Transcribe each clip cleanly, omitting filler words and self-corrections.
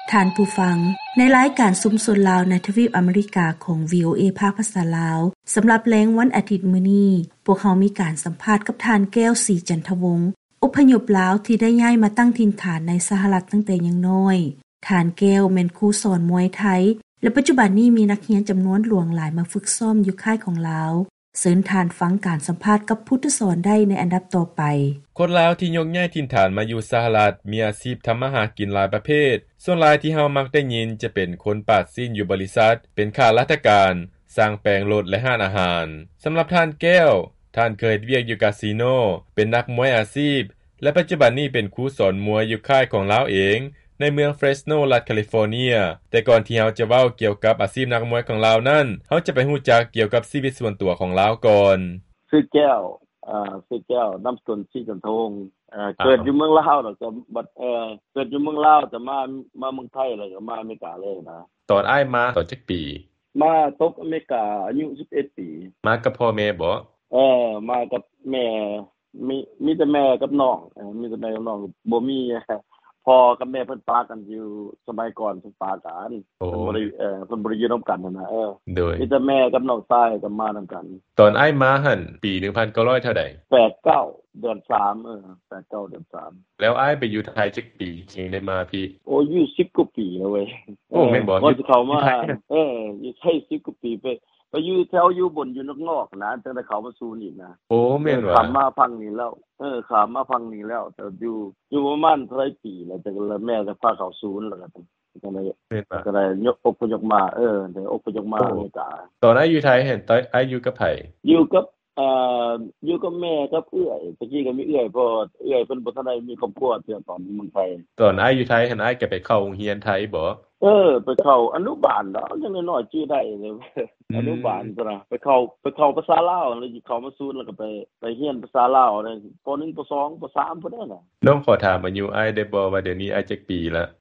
ท่านผู้ฟังในรายการสุมสนลาวในทวีปอเมริกาของ VOA ภาคภาษาลาวสำหรับแรงวันอาทิตย์มื้อนี้พวกเขามีการสัมภาษณ์กับท่านแก้วศรีจันทวงศ์อพยพลาวที่ได้ย้ายมาตั้งถิ่นฐานในสหรัฐตั้งแต่ยังน้อยท่านแก้วแม่นครูสอนมวยไทยและปัจจุบันนี้มีนักเรียนจำนวนหลวงหลายมาฝึกซ้อมอยู่ค่ายของลาวเชิญท่านฟังการสัมภาษณ์กับผู้ที่สอนได้ในอันดับต่อไปคนลาวที่ยกย้ายถิ่นฐานมาอยู่สหรัฐมีอาชีพทำมาหากินหลายประเภทส่วนหลายที่เฮามักได้ยินจะเป็นคนปาดซีนอยู่บริษัทเป็นข้าราชการสร้างแปลงรถและห้านอาหารสำหรับท่านแก้วท่านเคยเวียกอยู่คาสิโนเป็นนักมวยอาชีพและปัจจุบันนี้เป็นครูสอนมวยอยู่ค่ายของลาวเองในเมืองเฟรสโนรัฐแคลิฟอร์เนียแต่ก่อนที่เฮาจะเว้าเกี่ยวกับอาชีพนักมวยของลาวนั้นเฮาจะไปรู้จักเกี่ยวกับชีวิตส่วนตัวของลาวก่อนชื่อแก้วชื่อแก้วนามสกุลศรีจันทวงศ์เกิดอยู่เมืองลาวแล้วก็บัดเกิดอยู่เมืองลาวแต่มาเมืองไทยแล้วก็มาอเมริกาเลยนะตอนอ้ายมาตอนจักปีมาตกอเมริกาอายุ11ปีมากับพ่อแม่บ่มากับแม่มีแต่แม่กับน้องมีแต่แม่กับน้องบ่มีพ่อกับแม่เพิ่นปากันอยู่สมัยก่อนเพิ่นปากันเพิ่นบ่ได้อยู่นํกันนะโดยมีแต่แม่กับน้องชายก็มานํกันตอนอ้ายมาหั่นปี1900เท่าใด 89เดือน389เดือน3 แล้วอ้ายไปอยู่ไทยจักปีจึงได้มาพี่โอ้อยู่10กว่าปีแล้วเว้ยแม่นบ่ก่อนสิเข้ามาอยู่ไทย10กว่าปีไปอยู่แถวอยู่บนอยู่นอกๆนะจังได้เข้ามาสู่นี่นะแม่นว่าข้ามมาพังนี่แล้วข้ามมาพังนี่แล้วแต่อยู่ประมาณเท่าไหร่ปีแล้วแต่แม่ก็พาเข้าศูนย์แล้วก็ได้ยกอพยพมาได้อพยพมาอเมริกาตอนอยู่ไทยเห็นตอนอยู่กับไผอยู่กับแม่กับเอื้อยตะกี้ก็มีเอื้อยเพราะเอื้อยเพิ่นบ่ทันได้มีครอบครัวเทื่อตอนเมืองไทยตอนอยู่ไทยเห็นก็ไปเข้าโรงเรียนไทยบ่ไปเข้าอนุบาลแล้วจังน้อยๆชื่อได้เลยอนุบาลซั่นน่ะไปเข้าภาษาลาวแล้วสิเข้ามาศูนย์แล้วก็ไปเรียนภาษาลาวได้ป.1 ป.2 ป.3 พุ่นน่ะน้องขอถามอายุอ้ายได้บ่ว่าเดี๋ยวนี้อ้ายจักปีละ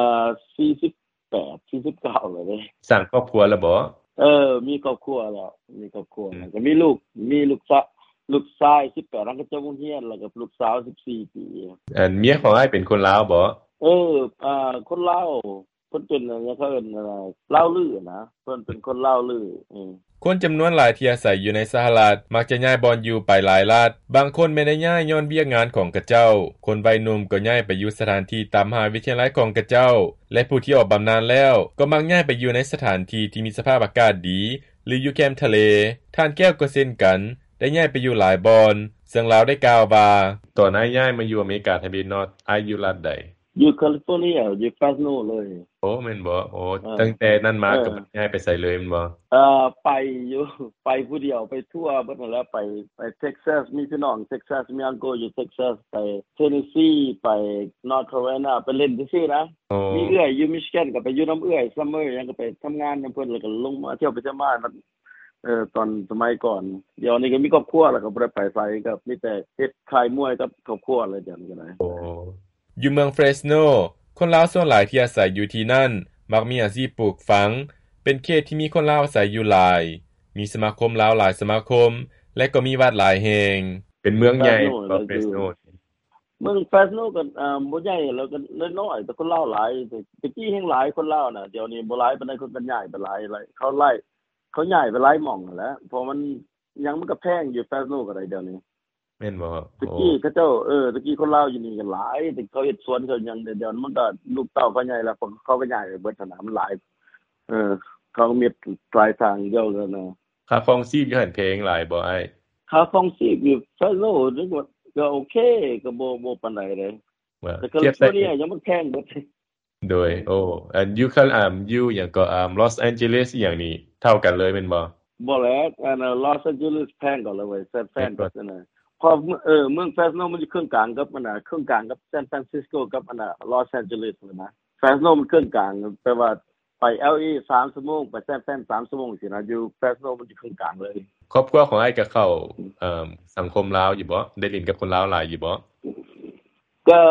48 49แล้วเด้สร้างครอบครัวแล้วบ่มีครอบครัวแล้วก็มีลูกชาย18แล้วก็จบโรงเรียนแล้วก็ลูกสาว14ปีเมียของอ้ายเป็นคนลาวบ่คนลาวเพิ่นเป็นอะไรเขาเอิ้นลาวลือนะเพิ่นเป็นคนลาวลือคนจำนวนหลายที่อาศัยอยู่ในสหรัฐมักจะย้ายบ่อนอยู่ไปหลายรัฐบางคนไม่ได้ย้ายย้อนเวียกงานของกระเจ้าคนวัยหนุ่มก็ย้ายไปอยู่สถานที่ตามมหาวิทยาลัยของกระเจ้าและผู้ที่ออกบำนาญแล้วก็มักย้ายไปอยู่ในสถานที่ที่มีสภาพอากาศดีหรืออยู่แคมป์ทะเลท่านแก้วก็เช่นกันได้ย้ายไปอยู่หลายบ่อนซึ่งลาวได้กล่าวว่าตอนย้ายมาอยู่อเมริกาทวีปนอร์ทอยู่รัฐใดอยู่แคลิฟอร์เนียอยู่ฟาสโนเลยแม่นบ่ตั้งแต่นั้นมาก็ย้ายไปไสเลยแม่นบ่ไปผู้เดียวไปทั่วเบิดนั่นแหละไปเท็กซัสมีพี่น้องเท็กซัสมีอังโกอยู่เท็กซัสไปเทนเนสซีไปนอร์ทแคโรไลนาไปเล่นซื่อๆนะมีเอื้อยอยู่มิชิแกนก็ไปอยู่นําเอื้อยซัมเมอร์ยังก็ไปทํางานนําเพิ่นแล้วก็ลงมาเที่ยวไปเที่ยวมาตอนสมัยก่อนเดี๋ยวนี้ก็มีครอบครัวแล้วก็บ่ได้ไปไสก็มีแต่เฮ็ดค่ายมวยกับครอบครัวอะไรจังก็ได้อยู่เมืองเฟรสโนคนลาวส่วนหลายที่อาศัยอยู่ที่นั่นมักมีอาชีพปลูกฝังเป็นเขตที่มีคนลาวอาศัยอยู่หลายมีสมาคมลาวหลายสมาคมและก็มีวัดหลายแห่งเป็นเมืองใหญ่เฟรสโนเมืองเฟรสโนก็บ่ใหญ่แล้วก็น้อยๆแต่คนลาวหลายตะกี้แห่งหลายคนลาวน่ะเดี๋ยวนี้บ่หลายปานใดคนกันย้ายไปหลายเขาย้ายไปหลายหม่องนั่นแหละเพราะมันยังมันก็แพงอยู่เฟรสโนก็ได้เดี๋ยวนี้แม่นบ่ตะกี้เขาเจ้าตะกี้คนลาวอยู่นี่ก็หลายแต่เขาเฮ็ดสวนเขายังเดี๋ยวมันก็ลูกเต้าเขาใหญ่แล้วเขาก็ย้ายไปเบิดสนามหลายเขามีปลายทางเดียวกันนะค่าครองชีพอยู่หั่นแพงหลายบ่อ้ายค่าครองชีพอยู่เฟรโนนึกว่าก็โอเคก็บ่ปานใดเลยแต่ก็เนี่ยยังมันแพงเบิดโดยอยู่อยู่หยังก็ลอสแอนเจลิสอีหยังนี่เท่ากันเลยแม่นบ่บ่แล้วลอสแอนเจลิสแพงกว่าเลยเว้ยแพงกว่าซั่นน่ะพอเมืองเฟรสโนมันอยู่ครึ่งกลางกับมันน่ะครึ่งกลางกับซานฟรานซิสโกกับอันน่ะลอสแอนเจลิสนะเฟรสโนมันครึ่งกลางแปลว่าไป LA 3ชั่วโมงไปซานฟราน3ชั่วโมงสินะอยู่เฟรสโนมันอยู่ครึ่งกลางเลยครอบครัวของอ้ายก็เข้าสังคมลาวอยู่บ่ได้เล่นกับคนลาวหลายอยู่บ่ก็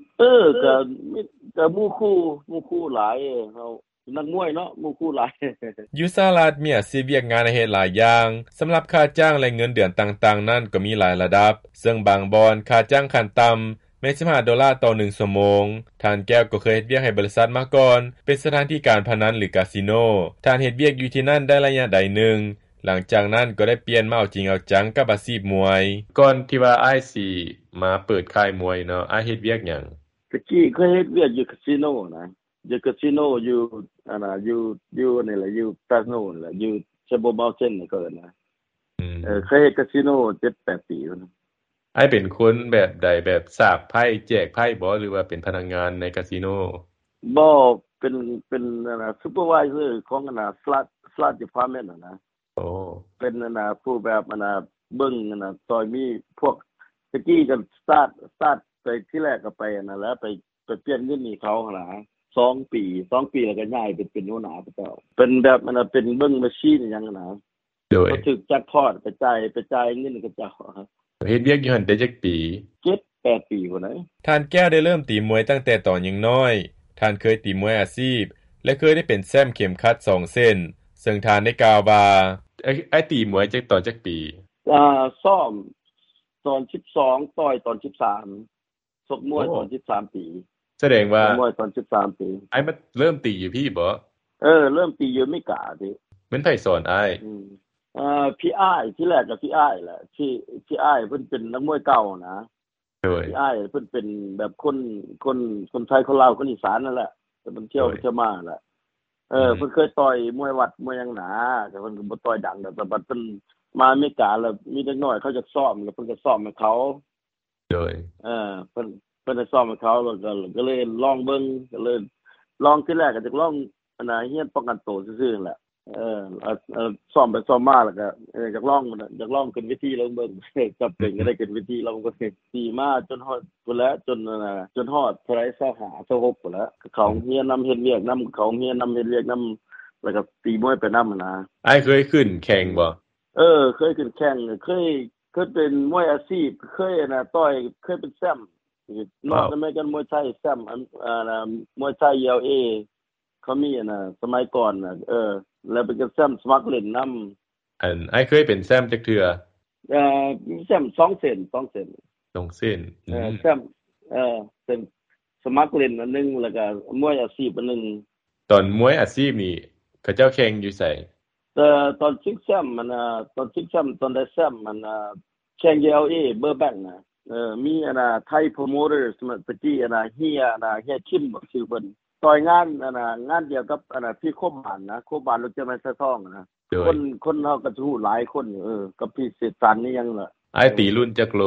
ก็หมู่คู่หลายเฮานักมวยเนาะหมู่คู่หลายอยู่สหรัฐมีอาชีพเวียกงานให้เฮ็ดหลายอย่างสำหรับค่าจ้างและเงินเดือนต่างๆนั้นก็มีหลายระดับซึ่งบางบ่อนค่าจ้างขั้นต่ําแม้$15ต่อ1ชั่วโมงท่านแก้วก็เคยเฮ็ดเวียกให้บริษัทมาก่อนเป็นสถานที่การพนันหรือคาสิโนท่านเฮ็ดเวียกอยู่ที่นั่นได้ระยะใดหนึ่งหลังจากนั้นก็ได้เปลี่ยนมาเอาจริงเอาจังกับอาชีพมวยก่อนที่ว่าอ้ายสิมาเปิดค่ายมวยเนาะอ้ายเฮ็ดเวียกหยังตะกี้เคยเฮ็ดเวียกอยู่คาสิโนนะอยู่คาสิโนอยู่อยู่นี่แหละอยู่คาสิโนแหละอยู่เชโบเมาเทนนี่ก็นะเคยเฮ็ดคาสิโน 7-8 ปีแล้วนะอ้ายเป็นคนแบบใดแบบสากไพ่แจกไพ่บ่หรือว่าเป็นพนักงานในคาสิโนบ่เป็นซูเปอร์ไวเซอร์ของslot department นะโอ้เป็นผู้แบบเบิ่งซอยมีพวกตะกี้ก็สตาร์ทไปที่แรกก็ไปแล้วไปเปลี่ยนเงินนี่เขาหั่นล่ะ2 ปีแล้วก็ย้ายเป็นหัวหน้าเจ้าเป็นแบบเป็นเบิ่งแมชีนหยังนะโดยก็ถึกแจ็คพอตไปจ่ายเงินกับเจ้าเฮ็ดเวียกอยู่หั่นได้จักปี 7-8 ปีพุ่นน่ะท่านแก้วได้เริ่มตีมวยตั้งแต่ตอนยังน้อยท่านเคยตีมวยอาชีพและเคยได้เป็นแชมป์เข็มขัด2เส้นซึ่งท่านได้กล่าวว่าไอ้ตีมวยจักตอนจักปีซ้อมตอน12ต่อยตอน13ชกมวยตอน13ปีแสดงว่ามวยตอน13ปีไอ้มันเริ่มตีอยู่พี่บ่เริ่มตีอยู่ไม่กะติมันไผสอนอ้ายพี่อ้ายที่แรกก็พี่อ้ายแหละที่อ้ายเพิ่นเป็นนักมวยเก่านะโดยพี่อ้ายเพิ่นเป็นแบบคนไทยคนลาวคนอีสานนั่นแหละเพิ่นเที่ยวมาแหละเพิ่นเคยต่อยมวยวัดมวยหยังหนาแต่เพิ่นก็บ่ต่อยดังแต่บัดเพิ่นมาอเมริกาแล้วมีเด็กน้อยเขาจะซ้อมแล้วเพิ่นก็ซ้อมให้เขาโดยเพิ่นได้ซ้อมให้เขาแล้วก็เลยลองเบิ่งก็เลยลองที่แรกก็จะลองเฮียนป้องกันตัวซื่อๆนั่นแหละซ้อมไปซ้อมมาแล้วก็อยากลองขึ้นเวทีลองเบิ่งจับเป็นก็ได้ขึ้นเวทีลองก็ตีมาจนฮอดพุ่นแล้วจนฮอดเท่าไหร่25 26พุ่นแล้วเขาเฮียนนำเฮ็ดเวียกนำเขาเฮียนนำเฮ็ดเวียกนำแล้วก็ตีมวยไปนำนะอ้ายเคยขึ้นแข่งบ่เคยขึ้นแข่งเคยเป็นมวยอาชีพเคยต่อยเคยเป็นแชมป์นอกจากกันมวยไทยแชมป์มวยไทย LA เขามีสมัยก่อนแล้วเป็นแชมป์สมัครเล่นนำอ้ายเคยเป็นแชมป์จักเทื่อมีแชมป์2เส้น2เส้น 2เส้นแชมป์เป็นสมัครเล่นอันนึงแล้วก็มวยอาชีพอันนึงตอนมวยอาชีพนี่เขาเจ้าแข่งอยู่ไสตอนชิงแชมป์ตอนชิงแชมป์ตอนได้แชมป์แข่ง LA เบอร์แบงนะมีไทยโปรโมเตอร์สมัยตะกี้เฮียคิมบ่ชื่อเพิ่นต่อยงานงานเดียวกับพี่โคบานนะโคบานรถจะมาสะท้องนะคนเฮาก็ฮู้หลายคนอยู่กับพี่เสถสันนี่ยังล่ะอ้ายตีรุ่นจักโล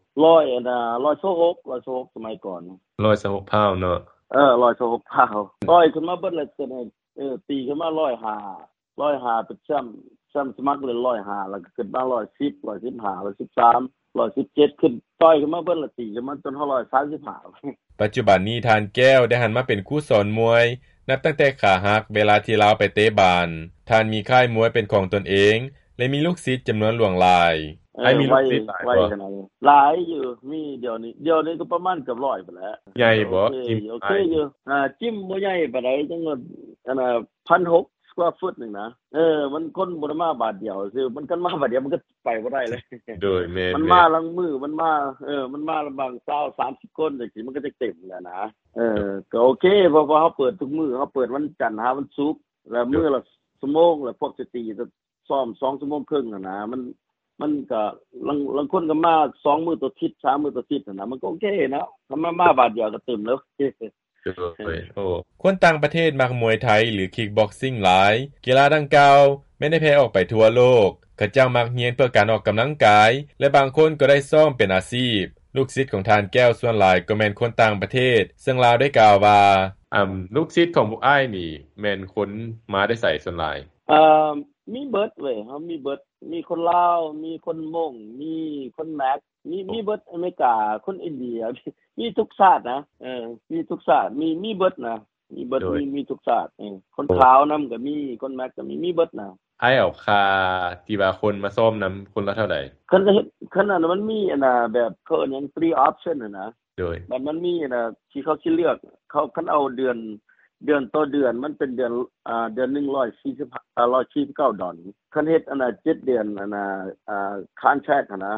126สมัยก่อน 126พาวเนาะ 126พาวต่อยขึ้นมาเบิดแล้วตีขึ้นมา105เป็นแชมป์สมัครเล่น105แล้วก็ขึ้นมา110 115 113 117ขึ้นต่อยขึ้นมาเบิดละตีขึ้นมาจน135 ปัจจุบันนี้ท่านแก้วได้หันมาเป็นครูสอนมวยนับตั้งแต่ขาหักเวลาที่ลาวไปเตะบานท่านมีค่ายมวยเป็นของตนเองและมีลูกศิษย์จํานวนหลวงหลายมีลูกศิษย์หลายบ่หลายอยู่มีเดี๋ยวนี้ก็ประมาณเกือบ100ไปแล้วใหญ่บ่โอเคอยู่จิ้มบ่ใหญ่ปานใดจังว่า1,600สแควร์ฟุตนึงนะมันคนบ่ได้มาบาทเดียวคือมันกันมาบาทเดียวมันก็ไปบ่ได้เลยโดยแม่นมันมาลังมือมันมามันมาบาง20-30คนจังซี่มันก็จะเต็มแล้วนะก็โอเคเพราะว่าเฮาเปิดทุกมื้อเฮาเปิดวันจันทร์หาวันศุกร์แล้วมื้อละชั่วโมงแล้วพวกสตรีจะซ้อม2ชั่วโมงครึ่งนะมันก็ลังคนก็มา2มื้อต่ออาทิตย์3มื้อต่ออาทิตย์นะมันก็โอเคเนาะถ้ามาบาทเดียวก็เต็มแล้วคนต่างประเทศมักมวยไทยหรือคิกบ็อกซิ่งหลายกีฬาดังกล่าวแม้ได้แพร่ออกไปทั่วโลกเขาเจ้ามักเรียนเพื่อการออกกําลังกายและบางคนก็ได้ซ้อมเป็นอาชีพลูกศิษย์ของทานแก้วส่วนหลายก็แม่นคนต่างประเทศซึ่งลาวได้กล่าวว่าลูกศิษย์ของพวกอ้ายนี่แม่นคนมาได้ใส่ส่วนหลายมีเบิดเว้ยเฮามีเบิดมีคนลาวมีคนมงมีคนแม็กมีเบิดอเมริกาคนอินเดียมีทุกชาตินะมีทุกชาติมีเบิดนะมีเบิดมีทุกชาติคนขาวนําก็มีคนแม็กก็มีเบิดนะอ้ายเอาค่าที่ว่าคนมาซ้อมนําคนละเท่าใดคันนั้นมันมีแบบเขาหยัง3 option นะโดยมันมีที่เขาสิเลือกเขาคันเอาเดือนต่อเดือนมันเป็นเดือนนึง$149คันเฮ็ด7เดือนcontract นะ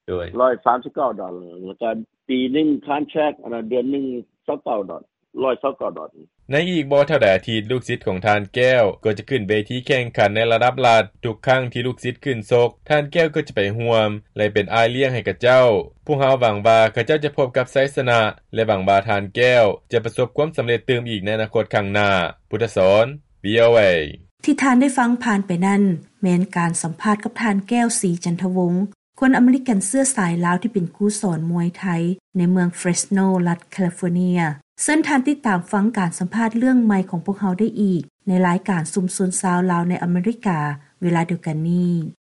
โดย $139แล้วก็ปีนึงคอนแทรคอันเดือนนึง$129 ในอีกบ่เท่าใดอาทิตย์ลูกศิษย์ของทานแก้วก็จะขึ้นเวทีแข่งขันในระดับรัฐทุกครั้งที่ลูกศิษย์ขึ้นซกทานแก้วก็จะไปร่วมและเป็นอายเลี้ยงให้กับเจ้าพวกเฮาหวังว่าเขาเจ้าจะพบกับชัยชนะและหวังว่าทานแก้วจะประสบความสําเร็จเติมอีกในอนาคตข้างหน้าพุทธสอน VOA ที่ทานได้ฟังผ่านไปนั้นแม้นการสัมภาษณ์กับทานแก้วศรีจันทวงศ์คนอเมริกันเสื้อสายลาวที่เป็นครูสอนมวยไทยในเมืองเฟรสโนรัฐแคลิฟอร์เนียเส้นทานติดตามฟังการสัมภาษณ์เรื่องใหม่ของพวกเขาได้อีกในรายการซุมซนซาวลาวในอเมริกาเวลาเดียวกันนี้